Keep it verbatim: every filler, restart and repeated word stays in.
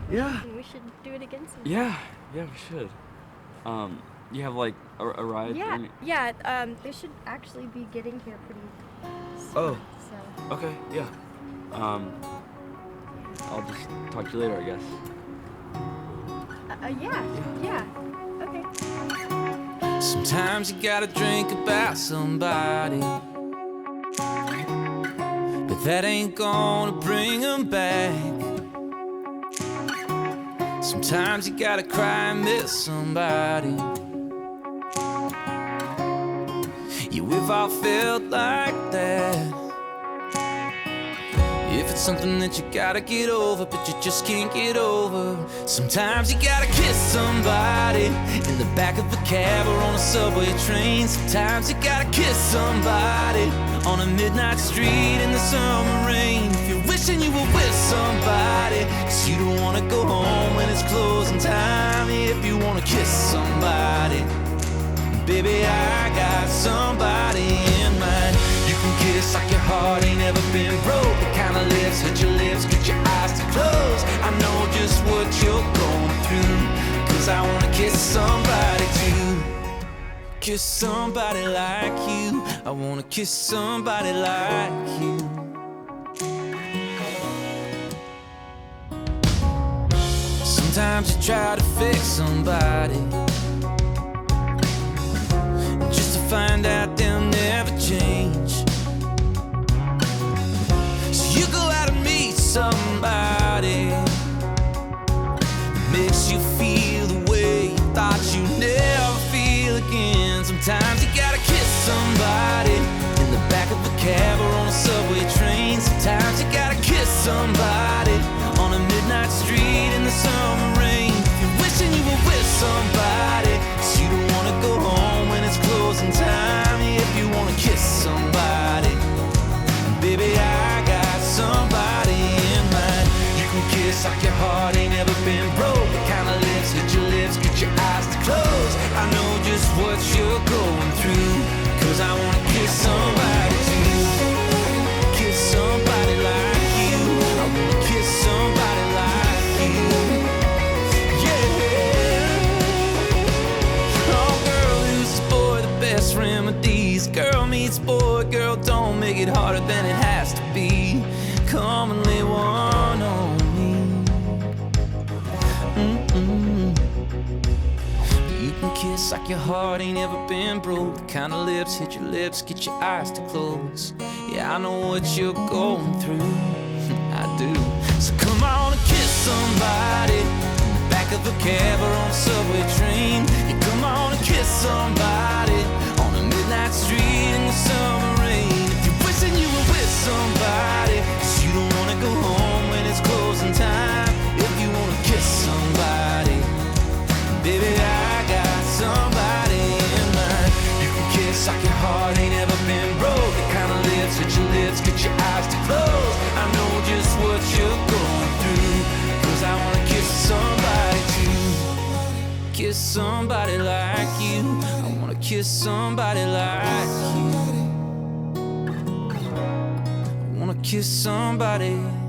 Yeah. And we should do it again sometime. Yeah. Yeah, we should. Um, you have like a, a ride? Yeah, Any- yeah. Um, they should actually be getting here pretty soon. Oh. So. Okay. Yeah. Um, I'll just talk to you later, I guess. Uh, uh, yeah. Yeah. Okay. Sometimes you gotta drink about somebody, but that ain't gonna bring them back. Sometimes you gotta cry and miss somebody. Yeah, we've all felt like that. If it's something that you gotta get over, but you just can't get over. Sometimes you gotta kiss somebody in the back of a cab or on a subway train. Sometimes you gotta kiss somebody on a midnight street in the summer rain. If you're wishing you were with somebody, 'cause you don't wanna go home when it's closing time. If you wanna kiss somebody, baby, I got somebody in mind. You can kiss like your heart ain't ever been broke. The kind of lips, hit your lips, get your eyes to close. I know just what you're going through, 'cause I wanna kiss somebody too. Kiss somebody like you. I wanna kiss somebody like you. Sometimes you try to fix somebody, just to find out they'll never change. So you go out and meet somebody that makes you feel the way you thought you'd never feel again. Sometimes you gotta kiss somebody in the back of a cab or on a subway train. Sometimes you gotta kiss somebody on a midnight street in the summer rain. If you're wishing you were with somebody, 'cause you don't wanna go home when it's closing time. If you wanna kiss somebody, baby, I got somebody in mind. You can kiss like your heart ain't ever been broke. The kind of lips, hit your lips, get your eyes to close. I know just what you're going through, 'cause I wanna kiss somebody too. Kiss somebody like you. I wanna kiss somebody like you. Remedies. Girl meets boy, girl don't make it harder than it has to be. Come and lay one on me. Mm-mm. You can kiss like your heart ain't ever been broke. The kind of lips, hit your lips, get your eyes to close. Yeah, I know what you're going through. I do. So come on and kiss somebody in the back of a cab or on a subway train. Yeah, come on and kiss somebody on a midnight street in the summer rain. If you're wishing you were with somebody, 'cause you don't wanna go home when it's closing time. If you wanna kiss somebody, baby, I got somebody in mind. You can kiss like your heart ain't ever been broke. The kind of lips, hit your lips, get your eyes to close. I know just what you're going through, 'cause I wanna kiss somebody too. Kiss somebody like you. I wanna kiss somebody like you. I wanna kiss somebody